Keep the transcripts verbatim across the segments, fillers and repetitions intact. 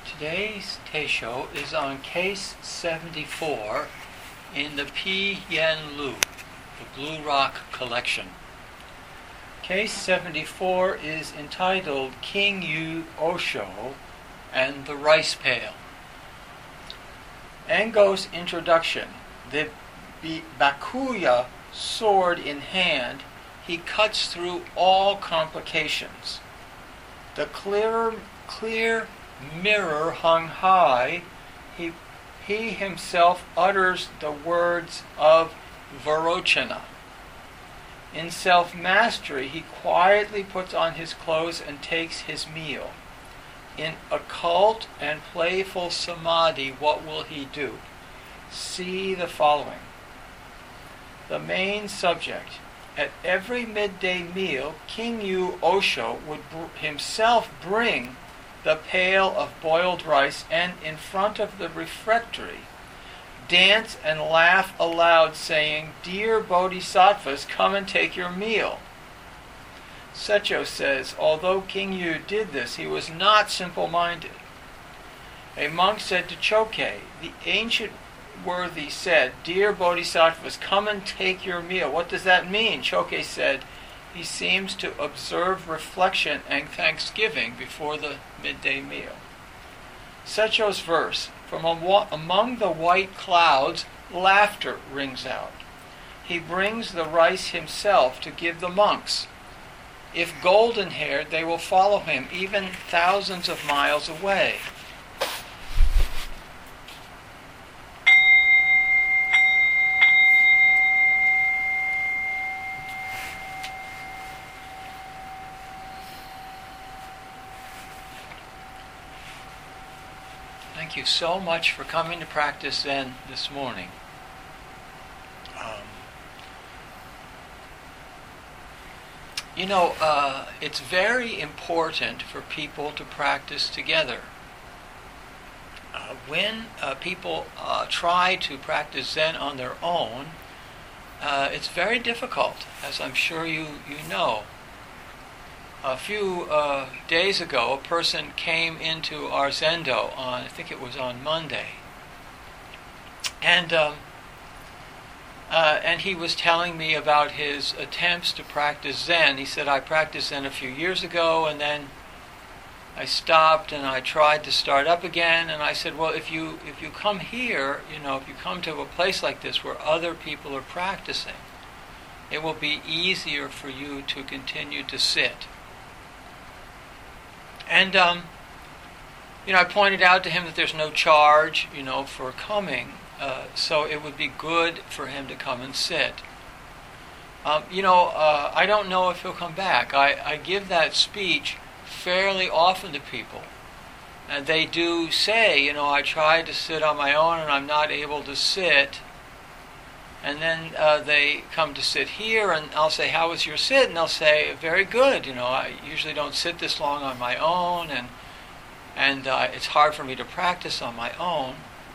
Today's Teisho is on case seventy-four in the Pi Yen Lu, the Blue Rock Collection. Case seventy-four is entitled King Yu Osho and the Rice Pail. Engo's introduction. The Bakuya sword in hand, he cuts through all complications. The clear, clear mirror hung high, he, he himself utters the words of Varochana. In self-mastery, he quietly puts on his clothes and takes his meal. In occult and playful samadhi, what will he do? See the following. The main subject. At every midday meal, King Yu Osho would br- himself bring the pail of boiled rice and in front of the refectory dance and laugh aloud, saying, "Dear Bodhisattvas, come and take your meal." Secho says, although King Yu did this, he was not simple-minded. A monk said to Chokei, the ancient worthy said, "Dear Bodhisattvas, come and take your meal." What does that mean? Chokei said, he seems to observe reflection and thanksgiving before the midday meal. Secho's verse, from among the white clouds, laughter rings out. He brings the rice himself to give the monks. If golden-haired, they will follow him even thousands of miles away. Thank you so much for coming to practice Zen this morning. Um, you know, uh, it's very important for people to practice together. Uh, when uh, people uh, try to practice Zen on their own, uh, it's very difficult, as I'm sure you, you know. A few uh, days ago, a person came into our Zendo on, I think it was on Monday, and um, uh, and he was telling me about his attempts to practice Zen. He said, "I practiced Zen a few years ago, and then I stopped, and I tried to start up again." And I said, "Well, if you if you come here, you know, if you come to a place like this where other people are practicing, it will be easier for you to continue to sit." And, um, you know, I pointed out to him that there's no charge, you know, for coming, uh, so it would be good for him to come and sit. Um, you know, uh, I don't know if he'll come back. I, I give that speech fairly often to people. And they do say, you know, I tried to sit on my own and I'm not able to sit. And then uh, they come to sit here, and I'll say, "How was your sit?" And they'll say, "Very good. You know, I usually don't sit this long on my own, and and uh, it's hard for me to practice on my own,"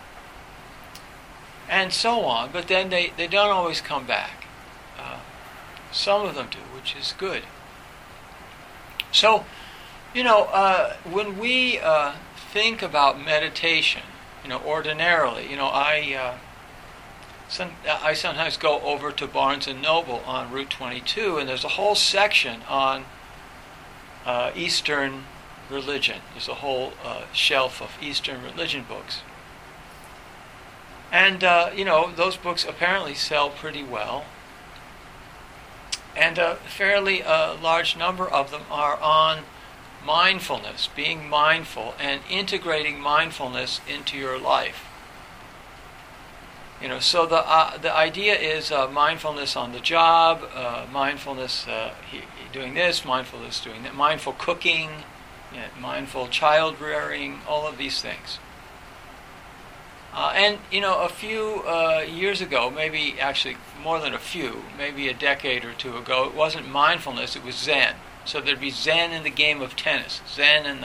and so on. But then they, they don't always come back. Uh, some of them do, which is good. So, you know, uh, when we uh, think about meditation, you know, ordinarily, you know, I... Uh, Some, I sometimes go over to Barnes and Noble on Route twenty-two, and there's a whole section on uh, Eastern religion. There's a whole uh, shelf of Eastern religion books. And, uh, you know, those books apparently sell pretty well. And a fairly uh, large number of them are on mindfulness, being mindful, and integrating mindfulness into your life. You know, so the uh, the idea is uh, mindfulness on the job, uh, mindfulness uh, he, doing this, mindfulness doing that, mindful cooking, you know, mindful child rearing, all of these things. Uh, and you know, a few uh, years ago, maybe actually more than a few, maybe a decade or two ago, it wasn't mindfulness; it was Zen. So there'd be Zen in the game of tennis, Zen in the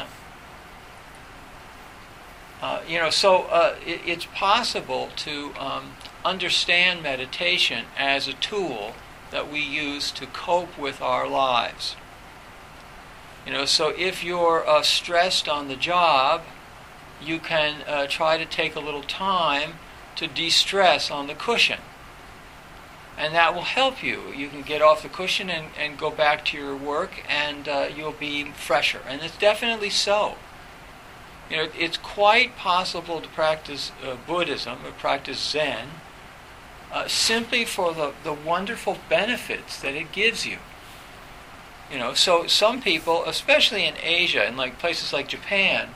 Uh, you know, so uh, it, it's possible to um, understand meditation as a tool that we use to cope with our lives. You know, so if you're uh, stressed on the job, you can uh, try to take a little time to de-stress on the cushion. And that will help you. You can get off the cushion and, and go back to your work, and uh, you'll be fresher. And it's definitely so. You know, it's quite possible to practice uh, Buddhism or practice Zen uh, simply for the, the wonderful benefits that it gives you. You know, so some people, especially in Asia, in like places like Japan,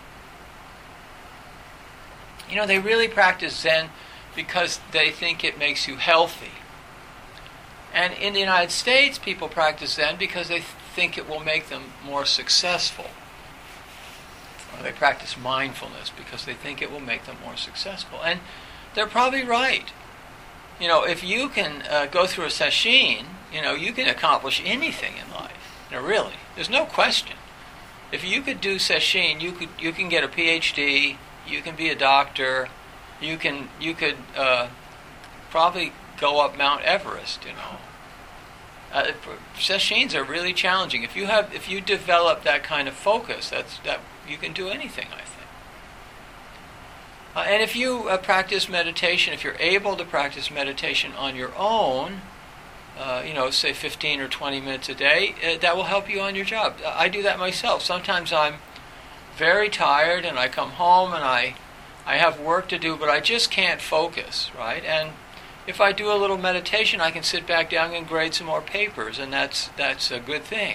you know, they really practice Zen because they think it makes you healthy. And in the United States, people practice Zen because they th- think it will make them more successful. Or they practice mindfulness because they think it will make them more successful. And they're probably right. You know, if you can uh, go through a sesshin, you know, you can accomplish anything in life. You know, really. There's no question. If you could do sesshin, you could you can get a P H D, you can be a doctor, you can you could uh, probably go up Mount Everest, you know. Uh, sesshins are really challenging. If you have, if you develop that kind of focus, that's that you can do anything, I think. Uh, and if you uh, practice meditation, if you're able to practice meditation on your own, uh, you know, say fifteen or twenty minutes a day, uh, that will help you on your job. I do that myself. Sometimes I'm very tired and I come home and I, I have work to do, but I just can't focus, right? And if I do a little meditation, I can sit back down and grade some more papers, and that's that's a good thing.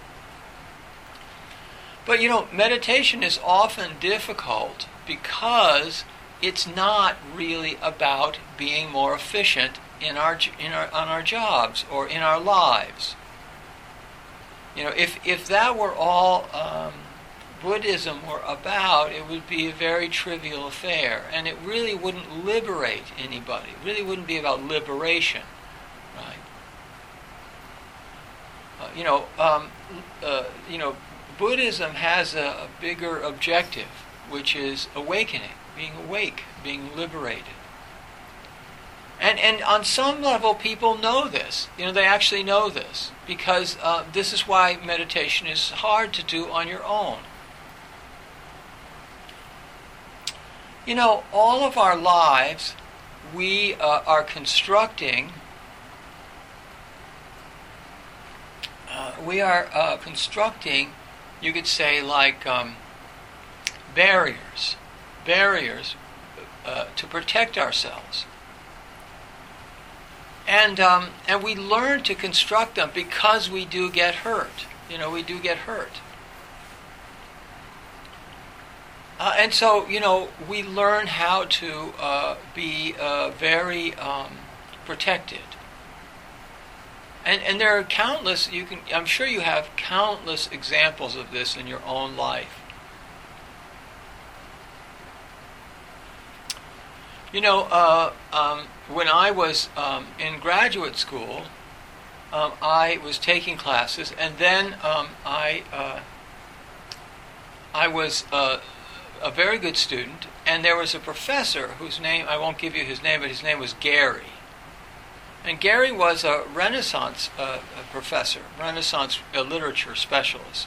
But you know, meditation is often difficult because it's not really about being more efficient in our in our on our jobs or in our lives. You know, if if that were all um, Buddhism were about, it would be a very trivial affair, and it really wouldn't liberate anybody. It really wouldn't be about liberation, right? Uh, you know, um, uh, you know, Buddhism has a, a bigger objective, which is awakening, being awake, being liberated. And and on some level, people know this. You know, they actually know this because uh, this is why meditation is hard to do on your own. You know, all of our lives, we uh, are constructing, uh, we are uh, constructing, you could say, like um, barriers, barriers uh, to protect ourselves. And um, and we learn to construct them because we do get hurt. You know, we do get hurt. Uh, and so, you know, we learn how to uh, be uh, very um, protected. And and there are countless, you can, I'm sure you have countless examples of this in your own life. You know, uh, um, when I was um, in graduate school, um, I was taking classes, and then um, I uh, I was uh, a very good student, and there was a professor whose name, I won't give you his name, but his name was Gary. And Gary was a Renaissance uh, a professor, Renaissance uh, literature specialist.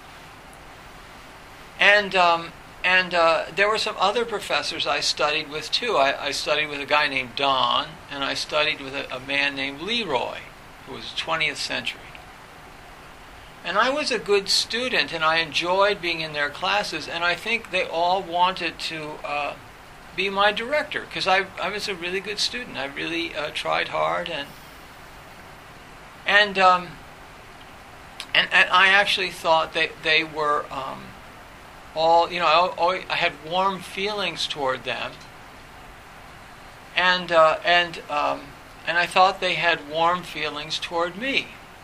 And um, and uh, there were some other professors I studied with too. I, I studied with a guy named Don, and I studied with a, a man named Leroy, who was twentieth century. And I was a good student, and I enjoyed being in their classes, and I think they all wanted to uh, be my director, because I, I was a really good student. I really uh, tried hard, and and, um, and and I actually thought that they were um, all, you know, I, I had warm feelings toward them, and uh, and um, and I thought they had warm feelings toward me.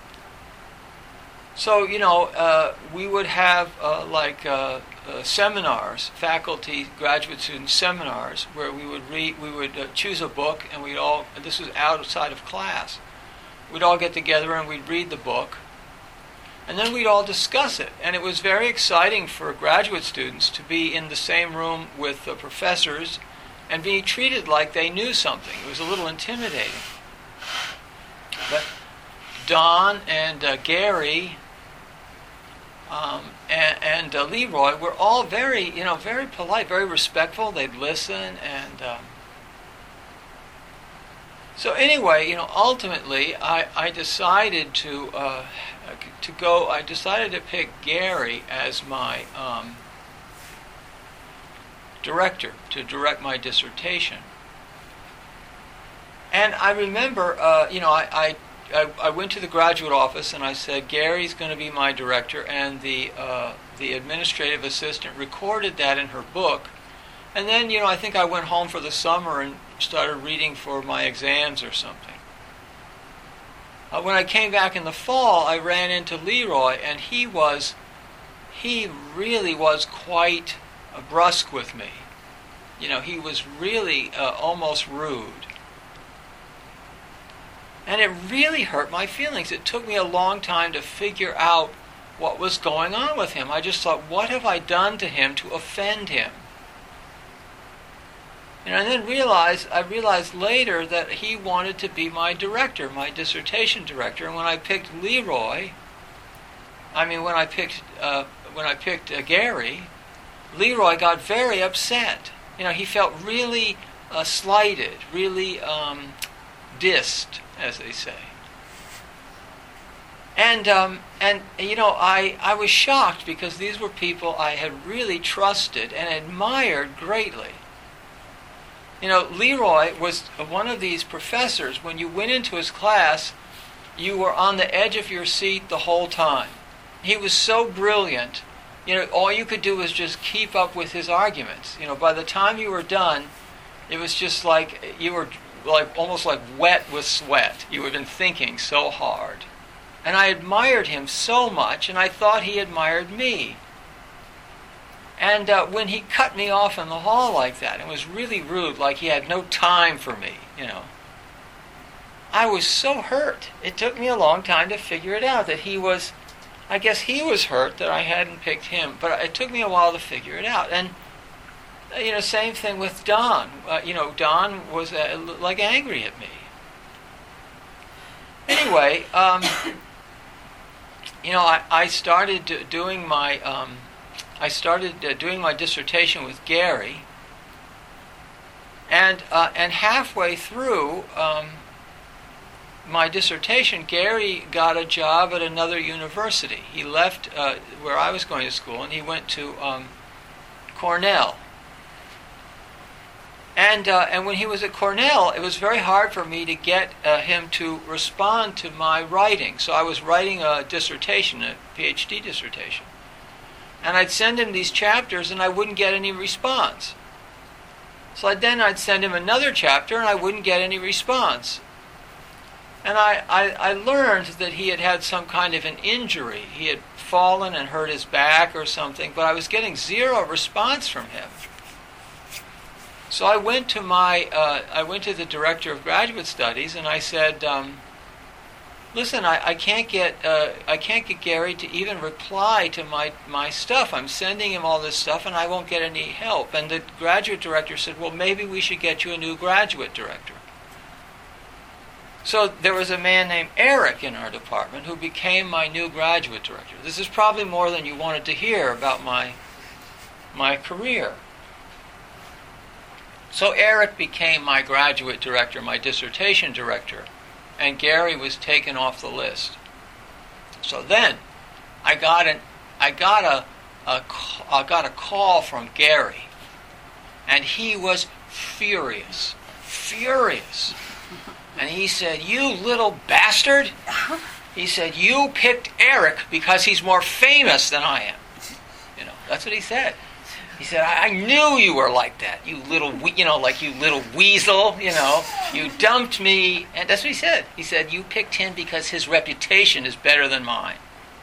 So, you know, uh, we would have uh, like uh, uh, seminars, faculty, graduate student seminars, where we would read, we would uh, choose a book, and we'd all, and this was outside of class, we'd all get together and we'd read the book, and then we'd all discuss it. And it was very exciting for graduate students to be in the same room with the professors and be treated like they knew something. It was a little intimidating. But Don and uh, Gary um, and, and uh, Leroy were all very, you know, very polite, very respectful. They'd listen, and um, so anyway, you know, ultimately, I, I decided to uh, to go. I decided to pick Gary as my um, director to direct my dissertation. And I remember, uh, you know, I, I I, I went to the graduate office and I said, Gary's going to be my director, and the uh, the administrative assistant recorded that in her book. And then, you know, I think I went home for the summer and started reading for my exams or something. Uh, when I came back in the fall, I ran into Leroy, and he was, he really was quite uh, brusque with me. You know, he was really uh, almost rude. And it really hurt my feelings. It took me a long time to figure out what was going on with him. I just thought, what have I done to him to offend him? You know, and then realized, I realized later that he wanted to be my director, my dissertation director. And when I picked Leroy, I mean, when I picked uh, when I picked uh, Gary, Leroy got very upset. You know, he felt really uh, slighted, really um, dissed, as they say. And um, and you know, I, I was shocked because these were people I had really trusted and admired greatly. You know, Leroy was one of these professors. When you went into his class, you were on the edge of your seat the whole time. He was so brilliant. You know, all you could do was just keep up with his arguments. You know, by the time you were done, it was just like you were like almost like wet with sweat. You had been thinking so hard. And I admired him so much, and I thought he admired me. And uh, when he cut me off in the hall like that, it was really rude, like he had no time for me, you know. I was so hurt. It took me a long time to figure it out, that he was, I guess he was hurt that I hadn't picked him, but it took me a while to figure it out. And, you know, same thing with Don. Uh, you know, Don was uh, like angry at me. Anyway, um, you know, I, I started doing my... Um, I started uh, doing my dissertation with Gary, and uh, and halfway through um, my dissertation, Gary got a job at another university. He left uh, where I was going to school, and he went to um, Cornell. And uh, and when he was at Cornell, it was very hard for me to get uh, him to respond to my writing. So I was writing a dissertation, a PhD dissertation. And I'd send him these chapters, and I wouldn't get any response. So then I'd send him another chapter, and I wouldn't get any response. And I, I, I learned that he had had some kind of an injury. He had fallen and hurt his back or something, but I was getting zero response from him. So I went to my, uh, I went to the director of graduate studies, and I said, um, Listen, I, I can't get uh, I can't get Gary to even reply to my, my stuff. I'm sending him all this stuff, and I won't get any help. And the graduate director said, well, maybe we should get you a new graduate director. So there was a man named Eric in our department who became my new graduate director. This is probably more than you wanted to hear about my my career. So Eric became my graduate director, my dissertation director. And Gary was taken off the list. So then, I got an, I got a, a, I got a call from Gary, and he was furious, furious, and he said, "You little bastard!" He said, "You picked Eric because he's more famous than I am." You know, that's what he said. He said, I, I knew you were like that, you little, we- you know, like you little weasel, you know. You dumped me. And that's what he said. He said, you picked him because his reputation is better than mine.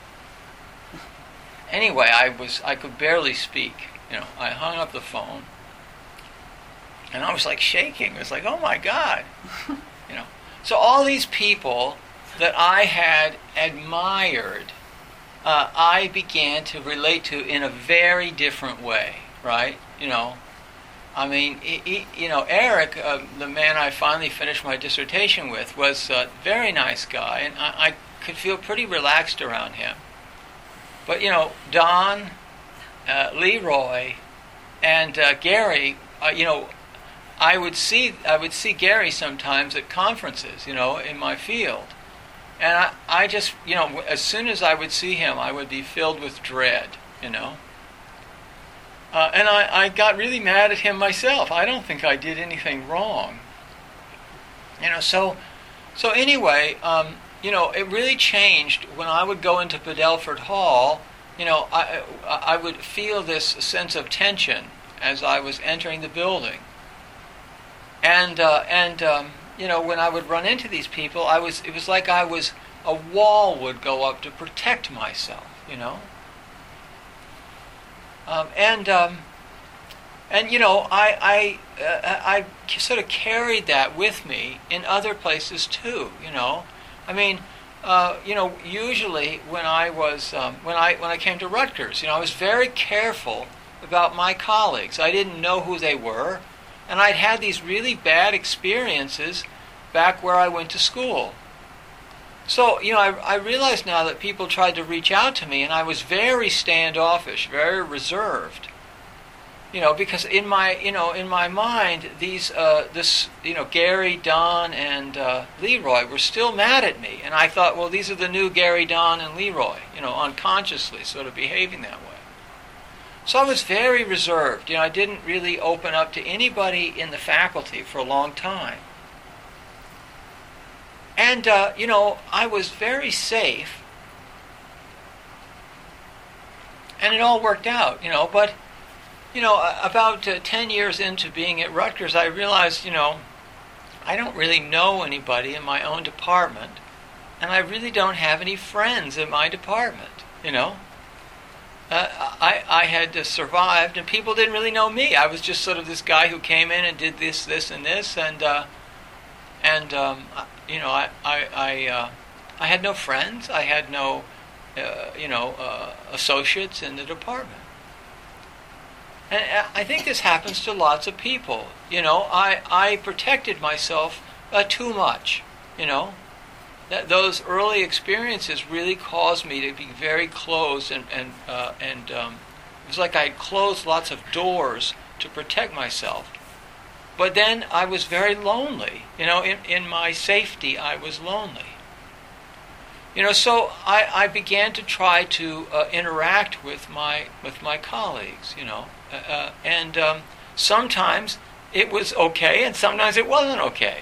Anyway, I was, I could barely speak. You know, I hung up the phone. And I was like shaking. It was like, oh my God. You know. So all these people that I had admired, Uh, I began to relate to in a very different way, right? You know, I mean, he, he, you know, Eric, uh, the man I finally finished my dissertation with, was a very nice guy, and I, I could feel pretty relaxed around him. But, you know, Don, uh, Leroy, and uh, Gary, uh, you know, I would see I would see Gary sometimes at conferences, you know, in my field. And I, I just, you know, as soon as I would see him, I would be filled with dread, you know. Uh, and I, I got really mad at him myself. I don't think I did anything wrong. You know, so, so anyway, um, you know, it really changed when I would go into Padelford Hall. You know, I, I would feel this sense of tension as I was entering the building. And, uh, and um, you know, when I would run into these people, I was, it was like I was, a wall would go up to protect myself, you know. Um, and, um, and you know, I, I, uh, I sort of carried that with me in other places too, you know. I mean, uh, you know, usually when I was, um, when I, when I came to Rutgers, you know, I was very careful about my colleagues. I didn't know who they were, and I'd had these really bad experiences back where I went to school. So, you know, I, I realize now that people tried to reach out to me, and I was very standoffish, very reserved. You know, because in my, you know, in my mind, these, uh, this, you know, Gary, Don, and uh, Leroy were still mad at me, and I thought, well, these are the new Gary, Don, and Leroy. You know, unconsciously, sort of behaving that way. So I was very reserved. You know, I didn't really open up to anybody in the faculty for a long time. And, uh, you know, I was very safe. And it all worked out, you know. But, you know, about uh, ten years into being at Rutgers, I realized, you know, I don't really know anybody in my own department. And I really don't have any friends in my department, you know. Uh, I, I had uh, survived, and people didn't really know me. I was just sort of this guy who came in and did this, this, and this, and, uh, and um, you know, I, I, I, uh, I had no friends. I had no, uh, you know, uh, associates in the department. And I think this happens to lots of people. You know, I, I protected myself uh, too much, you know. That those early experiences really caused me to be very closed, and and uh, and um, it was like I had closed lots of doors to protect myself. But then I was very lonely. You know, in, in my safety, I was lonely. You know, so I, I began to try to uh, interact with my with my colleagues. You know, uh, uh, and um, sometimes it was okay, and sometimes it wasn't okay.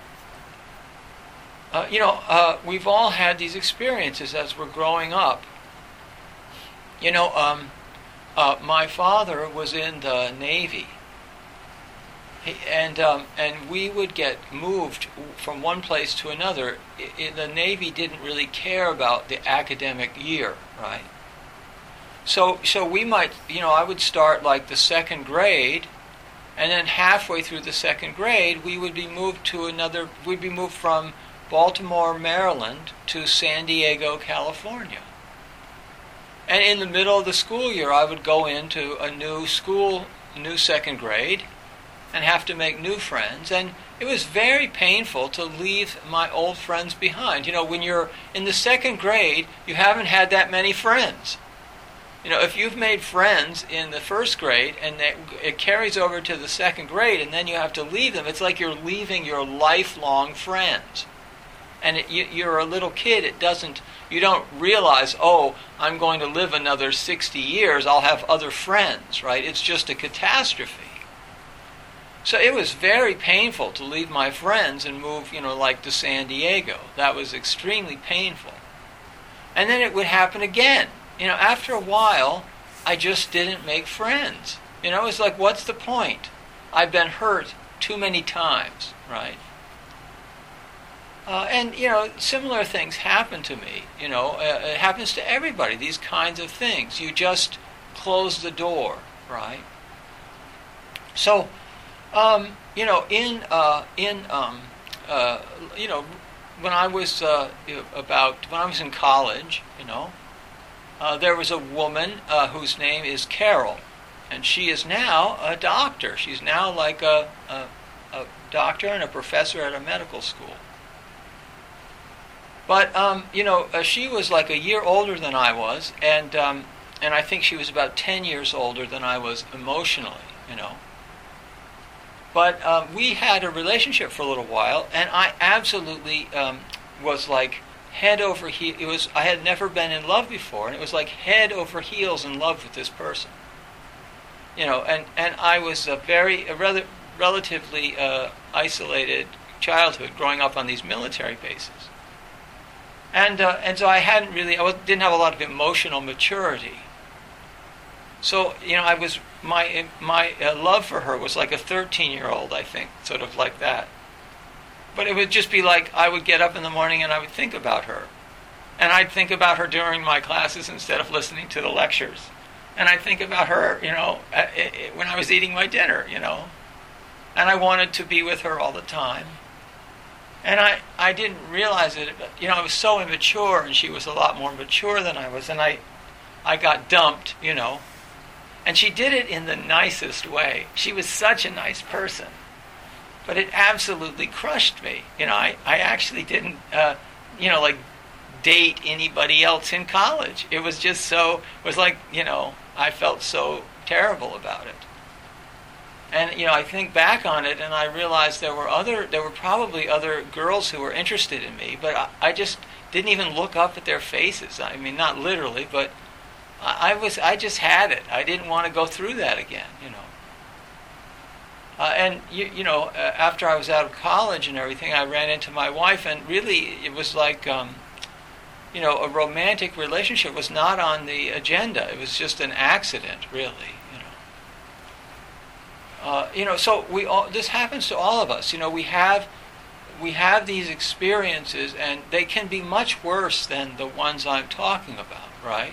Uh, you know, uh, we've all had these experiences as we're growing up. You know, um, uh, my father was in the Navy, he, and um, and we would get moved from one place to another. I, I, the Navy didn't really care about the academic year, right? So, so we might, you know, I would start like the second grade, and then halfway through the second grade, we would be moved to another. We'd be moved from Baltimore, Maryland, to San Diego, California. And in the middle of the school year, I would go into a new school, new second grade, and have to make new friends. And it was very painful to leave my old friends behind. You know, when you're in the second grade, you haven't had that many friends. You know, if you've made friends in the first grade and that, it carries over to the second grade, and then you have to leave them, it's like you're leaving your lifelong friends. And it, you, you're a little kid, it doesn't, you don't realize, oh, I'm going to live another sixty years, I'll have other friends, right? It's just a catastrophe. So it was very painful to leave my friends and move, you know, like to San Diego. That was extremely painful. And then it would happen again. You know, after a while, I just didn't make friends. You know, it's like, what's the point? I've been hurt too many times, right? Uh, and, you know, similar things happen to me. You know, uh, it happens to everybody, these kinds of things. You just close the door, right? So, um, you know, in, uh, in um, uh, you know, when I was uh, about, when I was in college, you know, uh, there was a woman uh, whose name is Carol, and she is now a doctor. She's now like a, a, a doctor and a professor at a medical school. But um, you know, uh, she was like a year older than I was, and um, and I think she was about ten years older than I was emotionally. You know. But um, we had a relationship for a little while, and I absolutely um, was like head over heel. It was I had never been in love before, and it was like head over heels in love with this person. You know, and, and I was a very a rather relatively uh, isolated childhood, growing up on these military bases, and uh, and so I hadn't really I was, didn't have a lot of emotional maturity. So, you know, I was my my uh, love for her was like a thirteen-year-old, I think, sort of like that. But it would just be like I would get up in the morning and I would think about her. And I'd think about her during my classes instead of listening to the lectures. And I'd think about her, you know, when I was eating my dinner, you know. And I wanted to be with her all the time. And I, I didn't realize it, but, you know, I was so immature and she was a lot more mature than I was. And I, I got dumped, you know. And she did it in the nicest way. She was such a nice person. But it absolutely crushed me. You know, I, I actually didn't, uh, you know, like, date anybody else in college. It was just so, it was like, you know, I felt so terrible about it. And, you know, I think back on it and I realized there were other, there were probably other girls who were interested in me, but I, I just didn't even look up at their faces. I mean, not literally, but I was, I just had it. I didn't want to go through that again, you know. Uh, and, you, you know, uh, after I was out of college and everything, I ran into my wife, and really it was like, um, you know, a romantic relationship was not on the agenda. It was just an accident, really, you know. Uh, you know, so we all, this happens to all of us. You know, we have, we have these experiences, and they can be much worse than the ones I'm talking about, right?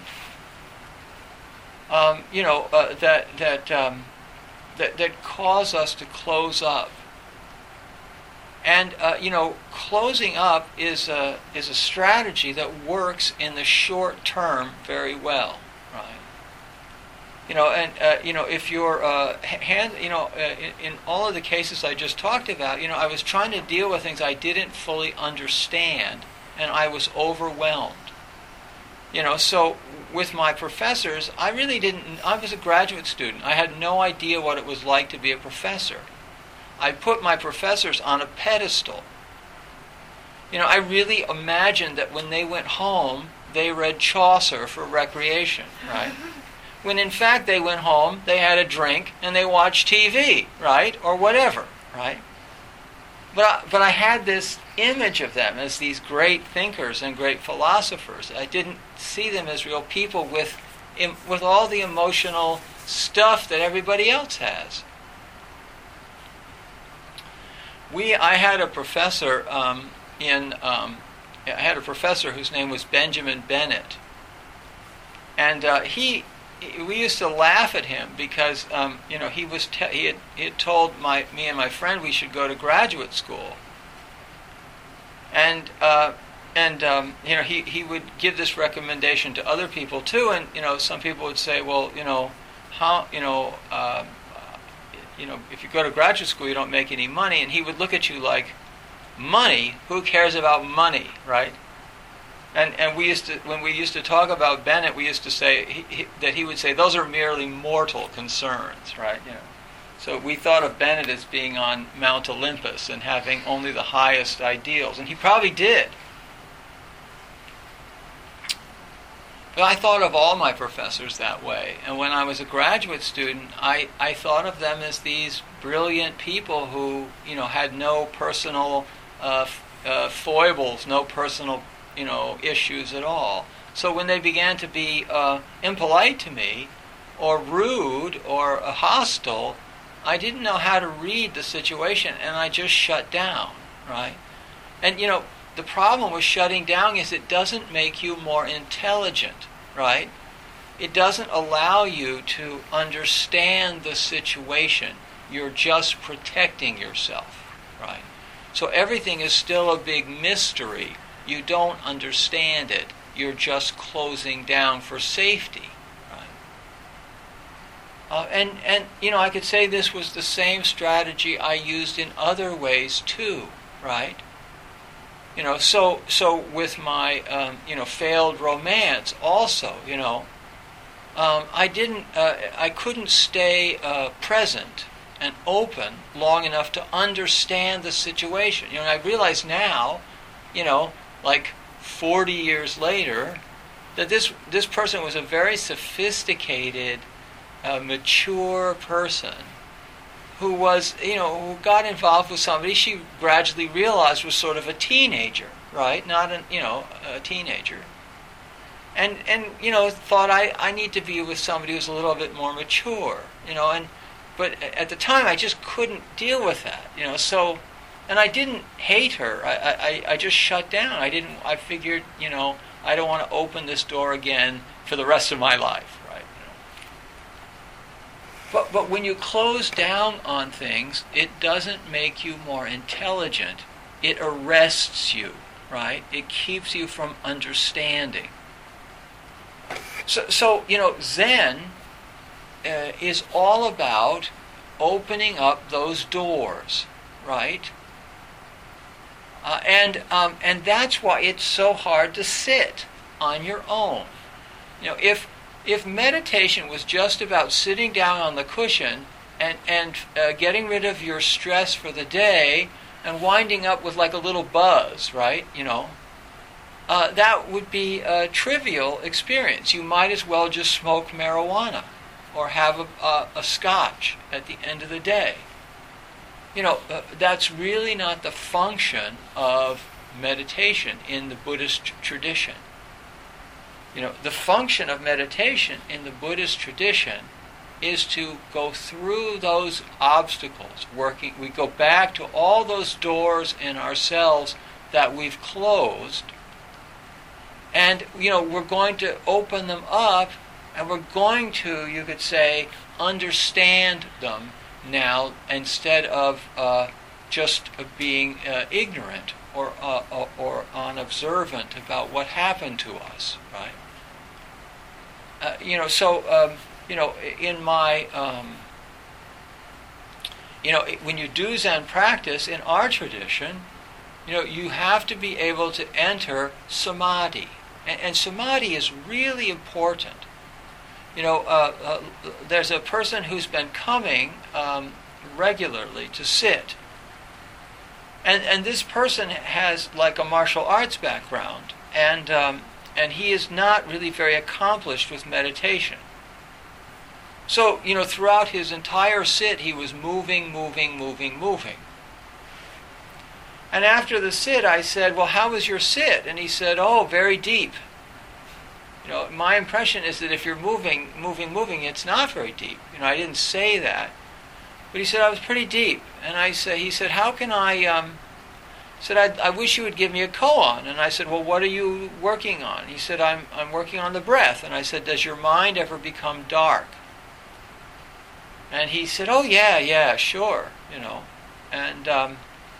Um, you know, uh, that that, um, that that cause us to close up, and uh, you know, closing up is a is a strategy that works in the short term very well, right? You know, and uh, you know, if you're uh, hand, you know, uh, in, in all of the cases I just talked about, you know, I was trying to deal with things I didn't fully understand, and I was overwhelmed. You know, so with my professors, I really didn't, I was a graduate student. I had no idea what it was like to be a professor. I put my professors on a pedestal. You know, I really imagined that when they went home, they read Chaucer for recreation, right? When in fact they went home, they had a drink, and they watched T V, right? Or whatever, right? But I, but I had this image of them as these great thinkers and great philosophers. I didn't see them as real people with with all the emotional stuff that everybody else has. We I had a professor um, in um, I had a professor whose name was Benjamin Bennett, and uh, he. We used to laugh at him because, um, you know, he was te- he had he had told my me and my friend we should go to graduate school, and uh, and um, you know he, he would give this recommendation to other people too, and you know some people would say, well, you know, how you know uh, you know if you go to graduate school you don't make any money, and he would look at you like, money? Who cares about money, right? And and we used to when we used to talk about Bennett, we used to say he, he, that he would say those are merely mortal concerns, right? You know, so we thought of Bennett as being on Mount Olympus and having only the highest ideals, and he probably did. But I thought of all my professors that way, and when I was a graduate student, I, I thought of them as these brilliant people who you know had no personal uh, uh, foibles, no personal you know, issues at all. So when they began to be uh, impolite to me, or rude, or uh, hostile, I didn't know how to read the situation, and I just shut down, right? And, you know, the problem with shutting down is it doesn't make you more intelligent, right? It doesn't allow you to understand the situation. You're just protecting yourself, right? So everything is still a big mystery. You don't understand it. You're just closing down for safety, right? Uh, and, and, you know, I could say this was the same strategy I used in other ways too, right? You know, so so with my um, you know failed romance, also, you know, um, I didn't, uh, I couldn't stay uh, present and open long enough to understand the situation. You know, and I realize now, you know, like forty years later, that this this person was a very sophisticated, uh, mature person who was, you know, who got involved with somebody she gradually realized was sort of a teenager, right? Not an, you know, a teenager. And, and you know, thought I, I need to be with somebody who's a little bit more mature, you know, and, but at the time I just couldn't deal with that, you know, so, and I didn't hate her, I, I, I just shut down. I didn't, I figured, you know, I don't want to open this door again for the rest of my life. But but when you close down on things, it doesn't make you more intelligent. It arrests you, right? It keeps you from understanding. So, so you know, Zen uh, is all about opening up those doors, right? Uh, and um, and that's why it's so hard to sit on your own. You know, if If meditation was just about sitting down on the cushion and, and uh, getting rid of your stress for the day and winding up with like a little buzz, right, you know, uh, that would be a trivial experience. You might as well just smoke marijuana or have a, a, a scotch at the end of the day. You know, uh, that's really not the function of meditation in the Buddhist t- tradition. You know, the function of meditation in the Buddhist tradition is to go through those obstacles, working, we go back to all those doors in ourselves that we've closed, and, you know, we're going to open them up, and we're going to, you could say, understand them now instead of uh, just being uh, ignorant or, uh, or, or unobservant about what happened to us, right? Uh, you know, so, um, you know, in my, um, you know, when you do Zen practice, in our tradition, you know, you have to be able to enter samadhi. And, and samadhi is really important. You know, uh, uh, there's a person who's been coming um, regularly to sit. And, and this person has like a martial arts background. And... Um, And he is not really very accomplished with meditation. So, you know, throughout his entire sit, he was moving, moving, moving, moving. And after the sit, I said, well, how was your sit? And he said, oh, very deep. You know, my impression is that if you're moving, moving, moving, it's not very deep. You know, I didn't say that. But he said, I was pretty deep. And I said, he said, how can I... Um, said, I, I wish you would give me a koan. And I said, well, what are you working on? He said, I'm I'm working on the breath. And I said, does your mind ever become dark? And he said, oh, yeah, yeah, sure, you know. And um,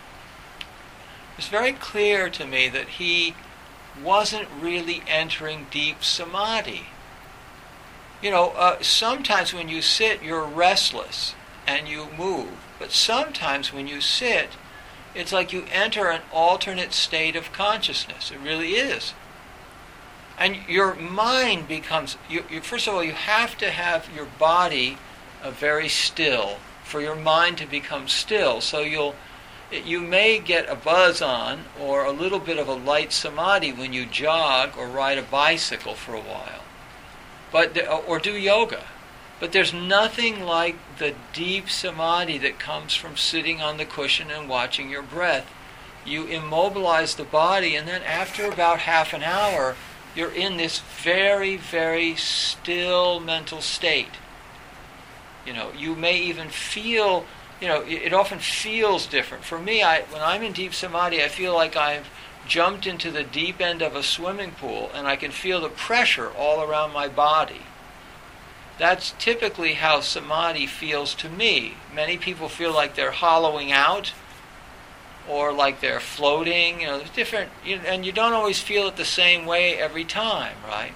it was very clear to me that he wasn't really entering deep samadhi. You know, uh, sometimes when you sit, you're restless and you move. But sometimes when you sit, it's like you enter an alternate state of consciousness. It really is. And your mind becomes, you, you, first of all, you have to have your body uh, very still for your mind to become still. So you'll, you may get a buzz on or a little bit of a light samadhi when you jog or ride a bicycle for a while, but or do yoga. But there's nothing like the deep samadhi that comes from sitting on the cushion and watching your breath. You immobilize the body, and then after about half an hour, you're in this very, very still mental state. You know, you may even feel, you know, it, it often feels different. For me, I when I'm in deep samadhi, I feel like I've jumped into the deep end of a swimming pool, and I can feel the pressure all around my body. That's typically how samadhi feels to me. Many people feel like they're hollowing out or like they're floating. You know, there's different, you, and you don't always feel it the same way every time, right?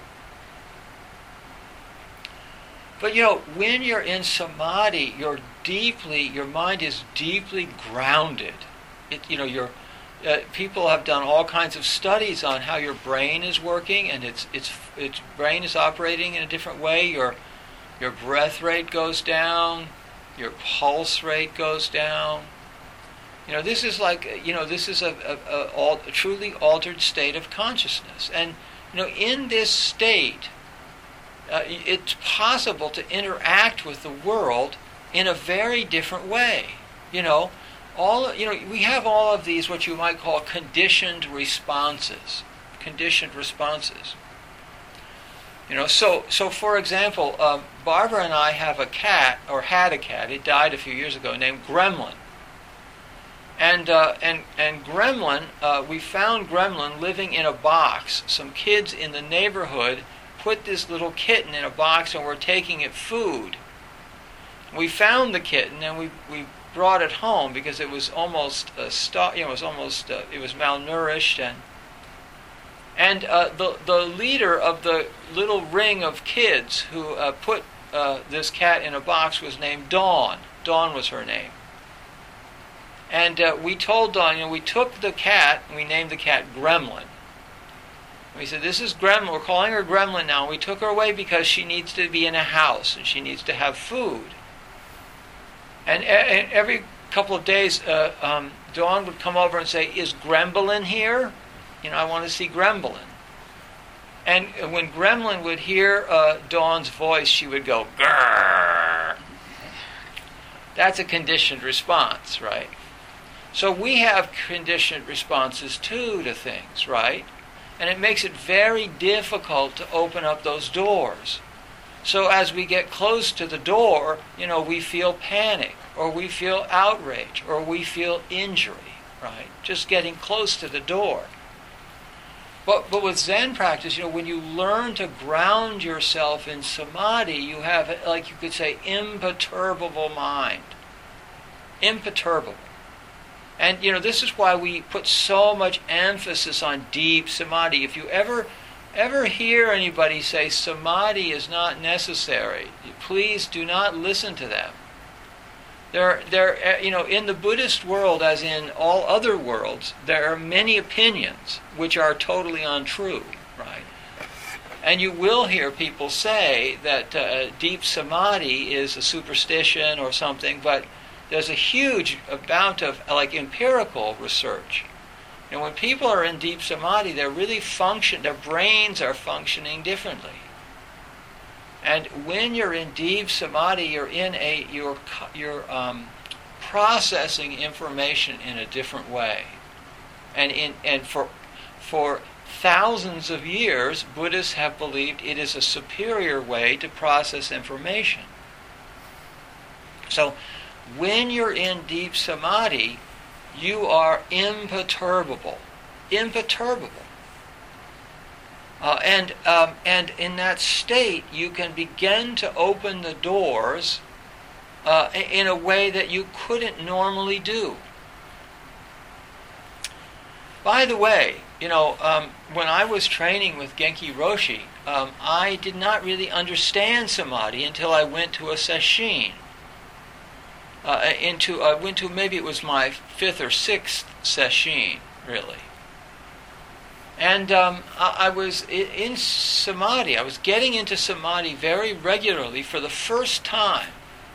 But, you know, when you're in samadhi, you're deeply, your mind is deeply grounded. It, you know, you're, uh, people have done all kinds of studies on how your brain is working, and its its its brain is operating in a different way. Your your breath rate goes down, your pulse rate goes down. You know, this is like, you know, this is a, a, a, al- a truly altered state of consciousness. And, you know, in this state, uh, it's possible to interact with the world in a very different way. You know, all, you know, we have all of these, what you might call conditioned responses. Conditioned responses. You know, so, so for example, um, Barbara and I have a cat, or had a cat, it died a few years ago, named Gremlin. And uh, and and Gremlin, uh, we found Gremlin living in a box. Some kids in the neighborhood put this little kitten in a box and were taking it food. We found the kitten and we we brought it home because it was almost uh, st- you know, it was almost uh, it was malnourished, and and uh, the the leader of the little ring of kids who uh, put uh, this cat in a box was named Dawn. Dawn was her name. And uh, we told Dawn, you know, we took the cat, and we named the cat Gremlin. We said, this is Gremlin, we're calling her Gremlin now. We took her away because she needs to be in a house, and she needs to have food. And, and every couple of days, uh, um, Dawn would come over and say, is Gremlin here? You know, I want to see Gremlin. And when Gremlin would hear uh, Dawn's voice, she would go, grrr. That's a conditioned response, right? So we have conditioned responses too to things, right? And it makes it very difficult to open up those doors. So as we get close to the door, you know, we feel panic, or we feel outrage, or we feel injury, right? Just getting close to the door. But but with Zen practice, you know, when you learn to ground yourself in samadhi, you have, like you could say, imperturbable mind. Imperturbable. And, you know, this is why we put so much emphasis on deep samadhi. If you ever ever hear anybody say samadhi is not necessary, please do not listen to them. There, there, you know, in the Buddhist world, as in all other worlds, there are many opinions which are totally untrue, right? And you will hear people say that uh, deep samadhi is a superstition or something, but there's a huge amount of, like, empirical research. And when people are in deep samadhi, they're really function, their brains are functioning differently. And when you're in deep samadhi, you're in a you're you're um, processing information in a different way. And in and for for thousands of years, Buddhists have believed it is a superior way to process information. So, when you're in deep samadhi, you are imperturbable, imperturbable. Uh, and um, and in that state, you can begin to open the doors uh, in a way that you couldn't normally do. By the way, you know, um, when I was training with Genki Roshi, um, I did not really understand samadhi until I went to a sesshin. Uh, into I went to maybe it was my fifth or sixth sesshin, really. And um, I, I was in, in samadhi. I was getting into samadhi very regularly for the first time.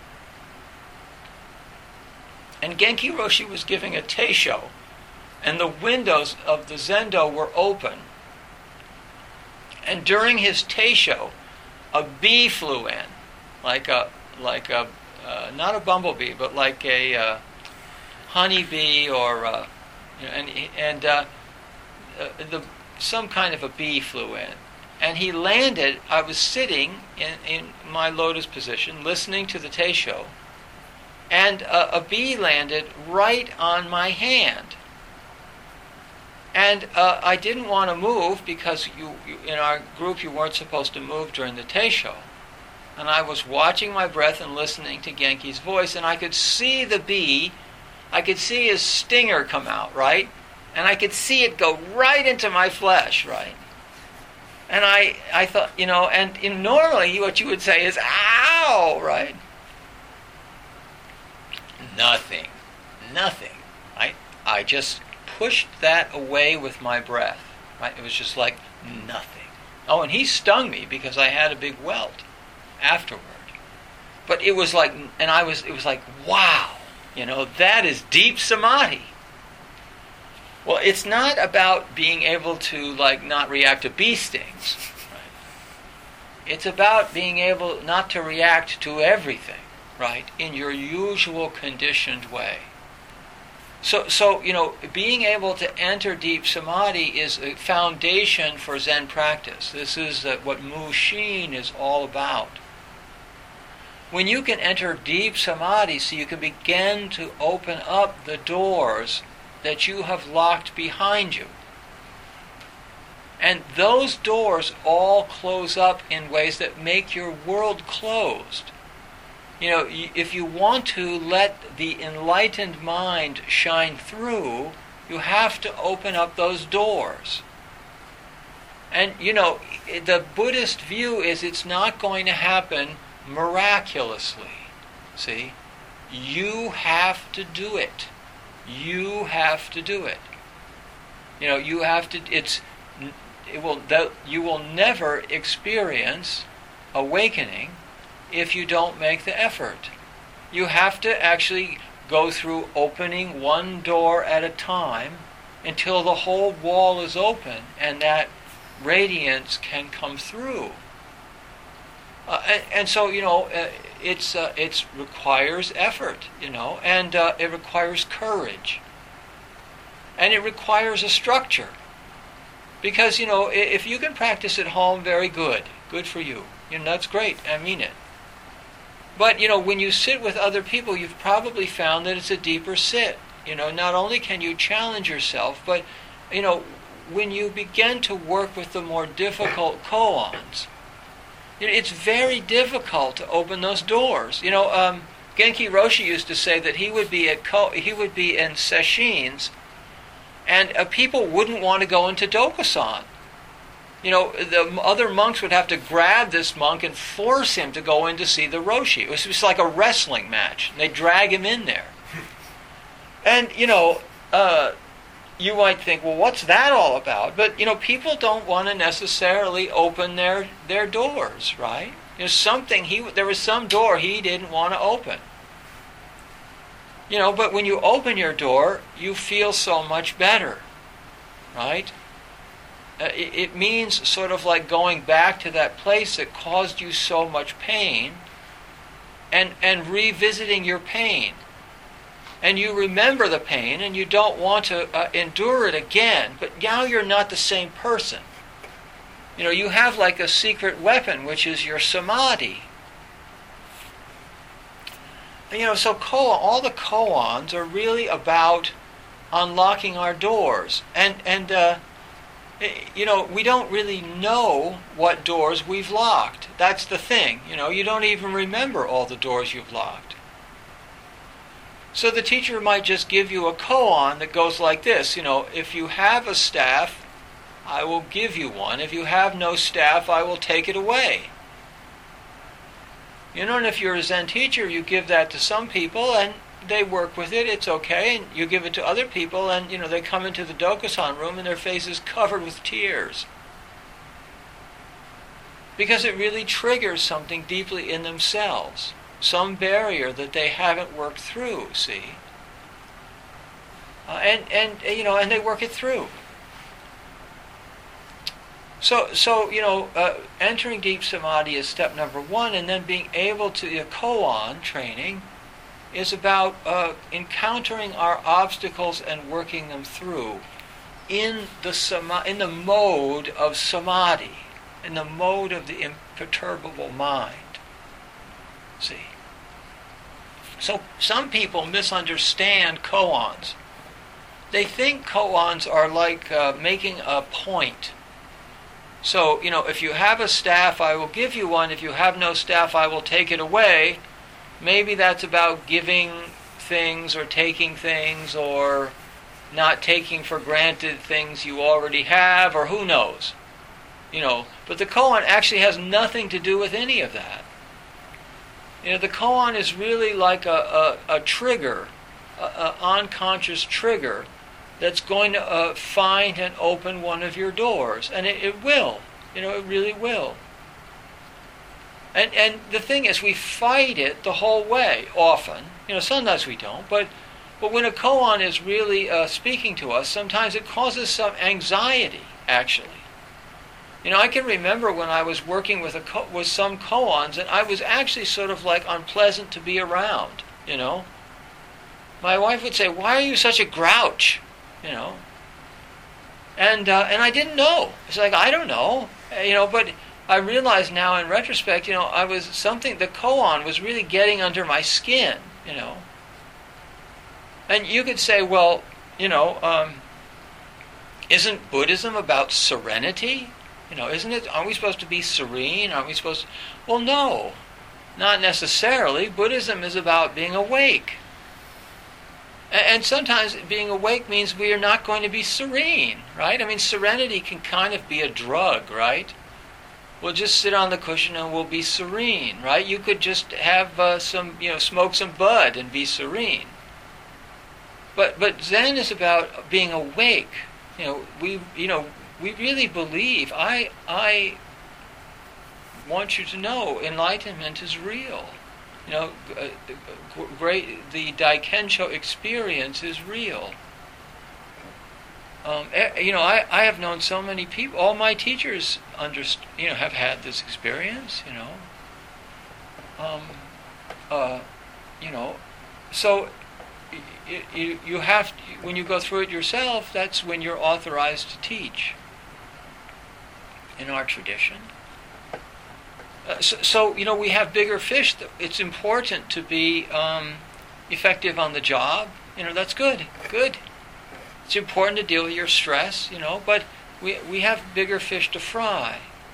And Genki Roshi was giving a teisho, and the windows of the zendo were open. And during his teisho, a bee flew in, like a like a uh, not a bumblebee, but like a uh, honeybee, or uh, you know, and and. Uh, Uh, the, some kind of a bee flew in, and he landed. I was sitting in, in my lotus position, listening to the teisho, and uh, a bee landed right on my hand. And uh, I didn't want to move because you, you, in our group, you weren't supposed to move during the teisho. And I was watching my breath and listening to Genki's voice, and I could see the bee. I could see his stinger come out, right? And I could see it go right into my flesh, right? And I, I thought, you know, and in normally what you would say is, ow, right? Nothing. Nothing, right? I just pushed that away with my breath. Right? It was just like nothing. Oh, and he stung me because I had a big welt afterward. But it was like, and I was, it was like, wow, you know, that is deep samadhi. Well, it's not about being able to, like, not react to bee stings. Right? It's about being able not to react to everything, right, in your usual conditioned way. So, so you know, being able to enter deep samadhi is a foundation for Zen practice. This is uh, what Mushin is all about. When you can enter deep samadhi, so you can begin to open up the doors that you have locked behind you. And those doors all close up in ways that make your world closed. You know, if you want to let the enlightened mind shine through, you have to open up those doors. And, you know, the Buddhist view is it's not going to happen miraculously. See? You have to do it. You have to do it. You know, you have to, it's, it will, you will never experience awakening if you don't make the effort. You have to actually go through opening one door at a time until the whole wall is open and that radiance can come through. Uh, and, and so, you know, uh, it's uh, it requires effort, you know, and uh, it requires courage. And it requires a structure. Because, you know, if you can practice at home, very good. Good for you. You know, that's great. I mean it. But, you know, when you sit with other people, you've probably found that it's a deeper sit. You know, not only can you challenge yourself, but, you know, when you begin to work with the more difficult koans, you know, it's very difficult to open those doors. You know, um, Genki Roshi used to say that he would be at ko- he would be in sesshin, and uh, people wouldn't want to go into Dokusan. You know, the other monks would have to grab this monk and force him to go in to see the Roshi. It was just like a wrestling match. They drag him in there. And, you know, uh, you might think, well, what's that all about? But, you know, people don't want to necessarily open their, their doors, right? There's something, he, there was some door he didn't want to open. You know, but when you open your door, you feel so much better, right? Uh, it, it means sort of like going back to that place that caused you so much pain and, and revisiting your pain. And you remember the pain and you don't want to uh, endure it again, but now you're not the same person. You know, you have like a secret weapon, which is your samadhi. And, you know, so koan, all the koans are really about unlocking our doors. And, and uh, you know, we don't really know what doors we've locked. That's the thing. You know, you don't even remember all the doors you've locked. So the teacher might just give you a koan that goes like this. You know, if you have a staff, I will give you one. If you have no staff, I will take it away. You know, and if you're a Zen teacher, you give that to some people and they work with it, it's okay, and you give it to other people and, you know, they come into the Dokusan room and their face is covered with tears. Because it really triggers something deeply in themselves. Some barrier that they haven't worked through, see? Uh, and, and, you know, and they work it through. So, so you know, uh, entering deep samadhi is step number one, and then being able to, the koan training is about uh, encountering our obstacles and working them through in the sama- in the mode of samadhi, in the mode of the imperturbable mind. See? So some people misunderstand koans. They think koans are like uh, making a point. So, you know, if you have a staff, I will give you one. If you have no staff, I will take it away. Maybe that's about giving things or taking things or not taking for granted things you already have, or who knows. You know, but the koan actually has nothing to do with any of that. You know, the koan is really like a, a, a trigger, an unconscious trigger that's going to uh, find and open one of your doors. And it, it will. You know, it really will. And and the thing is, we fight it the whole way, often. You know, sometimes we don't, but but when a koan is really uh, speaking to us, sometimes it causes some anxiety, actually. You know, I can remember when I was working with a ko- with some koans, and I was actually sort of like unpleasant to be around, you know. My wife would say, "Why are you such a grouch?" You know. And uh, and I didn't know. It's like, I don't know. You know, but I realize now in retrospect, you know, I was something, the koan was really getting under my skin, you know. And you could say, well, you know, um, isn't Buddhism about serenity? You know, isn't it, aren't we supposed to be serene? Aren't we supposed to, well, no, not necessarily. Buddhism is about being awake. And, and sometimes being awake means we are not going to be serene, right? I mean, serenity can kind of be a drug, right? We'll just sit on the cushion and we'll be serene, right? You could just have uh, some, you know, smoke some bud and be serene. But but Zen is about being awake. You know, we you know we really believe. I I want you to know enlightenment is real. You know, uh, great the Daikensho experience is real. Um, you know, I, I have known so many people. All my teachers, underst- you know, have had this experience. You know, um, uh, you know, so you, you you have to, when you go through it yourself, that's when you're authorized to teach. In our tradition, uh, so, so you know, we have bigger fish. It's important to be um, effective on the job. You know, that's good. Good. It's important to deal with your stress, you know, but we we have bigger fish to fry.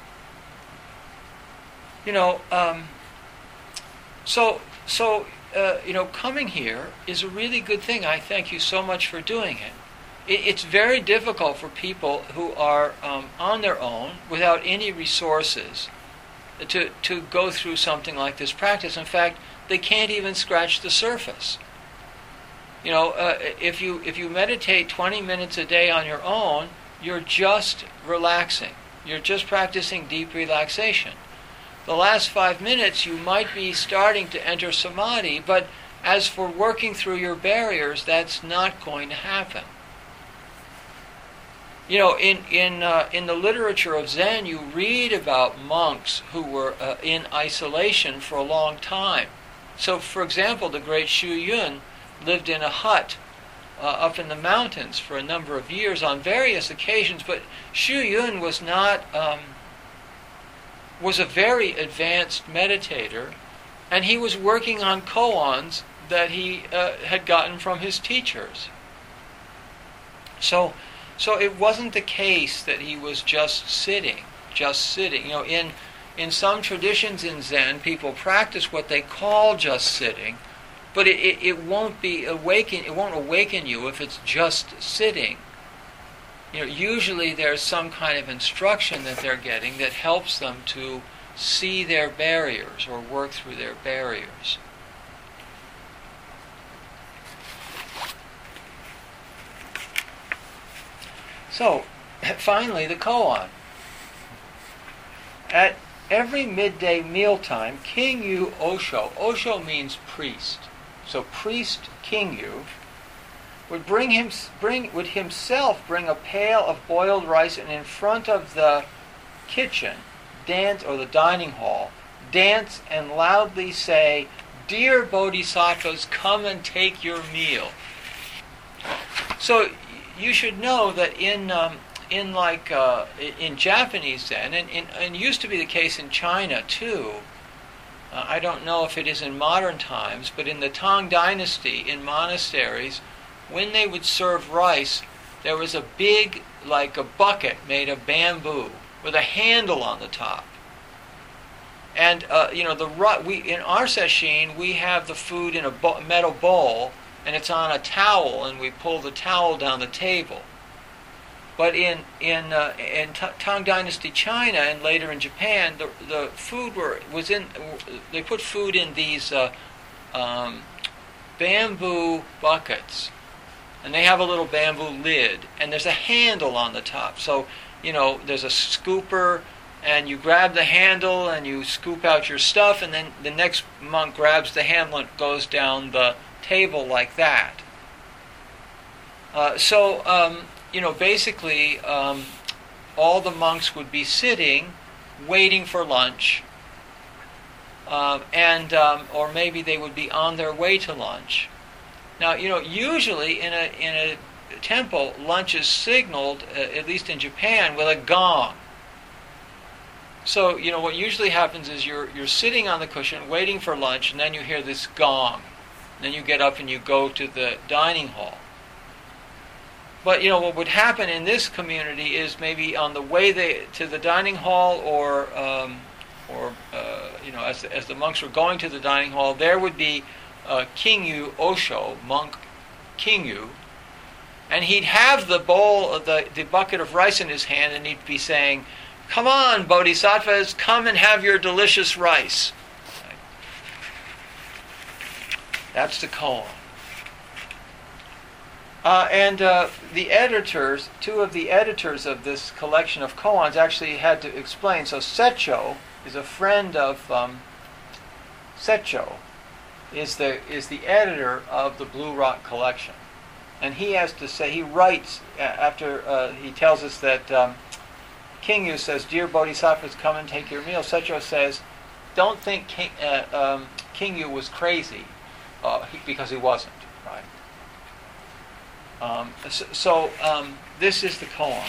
You know, um, so so uh, you know, coming here is a really good thing. I thank you so much for doing it. it it's very difficult for people who are um, on their own without any resources to to go through something like this practice. In fact, they can't even scratch the surface. You know, uh, if you if you meditate twenty minutes a day on your own, you're just relaxing. You're just practicing deep relaxation. The last five minutes, you might be starting to enter samadhi, but as for working through your barriers, that's not going to happen. You know, in in uh, in the literature of Zen, you read about monks who were uh, in isolation for a long time. So, for example, the great Shu Yun lived in a hut uh, up in the mountains for a number of years on various occasions, but Shu Yun was not um, was a very advanced meditator, and he was working on koans that he uh, had gotten from his teachers. So, so it wasn't the case that he was just sitting, just sitting. You know, in in some traditions in Zen, people practice what they call just sitting. But it, it, it won't be awaken. It won't awaken you if it's just sitting. You know, usually there's some kind of instruction that they're getting that helps them to see their barriers or work through their barriers. So, finally, the koan. At every midday mealtime, King Yu Osho, Osho means priest. So priest King Yu would bring him bring would himself bring a pail of boiled rice, and in front of the kitchen, dance or the dining hall, dance and loudly say, "Dear Bodhisattvas, come and take your meal." So you should know that in um, in like uh, in Japanese Zen, and, and, and used to be the case in China too. Uh, I don't know if it is in modern times, but in the Tang Dynasty, in monasteries, when they would serve rice, there was a big, like a bucket made of bamboo with a handle on the top. And uh, you know, the we in our sesshin we have the food in a bo- metal bowl, and it's on a towel, and we pull the towel down the table. But in in uh, in Tang Dynasty China and later in Japan, the the food were was in. They put food in these uh, um, bamboo buckets, and they have a little bamboo lid, and there's a handle on the top. So, you know, there's a scooper, and you grab the handle and you scoop out your stuff, and then the next monk grabs the handle and goes down the table like that. Uh, so, um, you know, basically, um, all the monks would be sitting, waiting for lunch, um, and um, or maybe they would be on their way to lunch. Now, you know, usually in a in a temple, lunch is signaled, uh, at least in Japan, with a gong. So, you know, what usually happens is you're you're sitting on the cushion waiting for lunch, and then you hear this gong. Then you get up and you go to the dining hall. But, you know, what would happen in this community is maybe on the way they, to the dining hall, or, um, or uh, you know, as the, as the monks were going to the dining hall, there would be uh, Kingyu Osho, monk Kingyu, and he'd have the bowl, the, the bucket of rice in his hand, and he'd be saying, "Come on, bodhisattvas, come and have your delicious rice." Right? That's the koan. Uh, and uh, the editors, two of the editors of this collection of koans actually had to explain. So Secho is a friend of um, Secho, is the is the editor of the Blue Rock collection, and he has to say, he writes uh, after uh, he tells us that um, Kingyu says, "Dear bodhisattvas, come and take your meal." Secho says, "Don't think King, uh, um, Kingyu was crazy, uh, he, because he wasn't." Right. Um, so so um, this is the koan.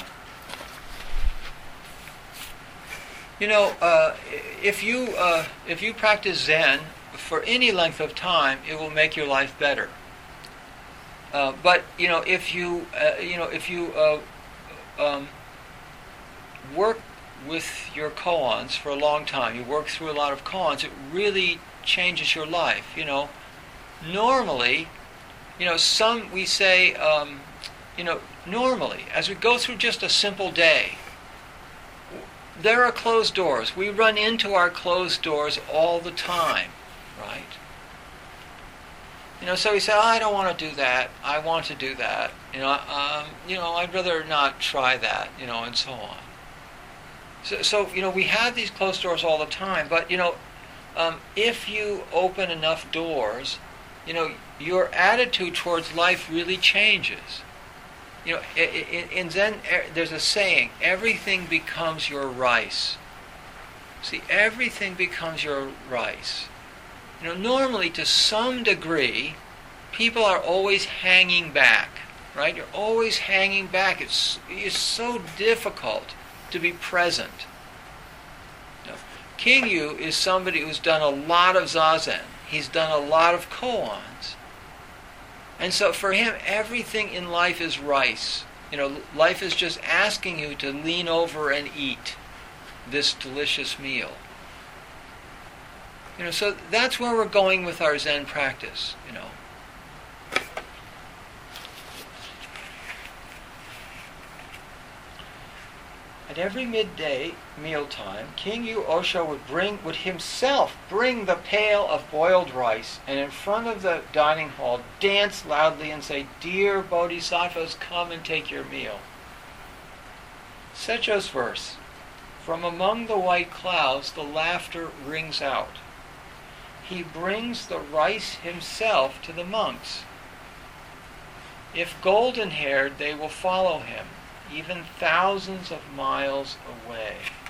You know, uh, if you uh, if you practice Zen for any length of time, it will make your life better. Uh, but you know, if you uh, you know if you uh, um, work with your koans for a long time, you work through a lot of koans, it really changes your life. You know, normally, you know, some we say, um, you know, normally as we go through just a simple day, there are closed doors. We run into our closed doors all the time, right? You know, so we say, oh, I don't want to do that. I want to do that. You know, um, you know, I'd rather not try that. You know, and so on. So, so you know, we have these closed doors all the time. But you know, um, if you open enough doors, you know, your attitude towards life really changes. You know, in, in Zen, there's a saying: everything becomes your rice. See, everything becomes your rice. You know, normally, to some degree, people are always hanging back, right? You're always hanging back. It's, it's so difficult to be present. You know, Kingyu is somebody who's done a lot of Zazen. He's done a lot of koans. And so for him, everything in life is rice. You know, life is just asking you to lean over and eat this delicious meal. You know, so that's where we're going with our Zen practice, you know. At every midday mealtime, Kingyu Osho would bring, would himself bring the pail of boiled rice, and in front of the dining hall dance loudly and say, "Dear bodhisattvas, come and take your meal." Secho's verse: "From among the white clouds the laughter rings out. He brings the rice himself to the monks. If golden-haired, they will follow him, even thousands of miles away."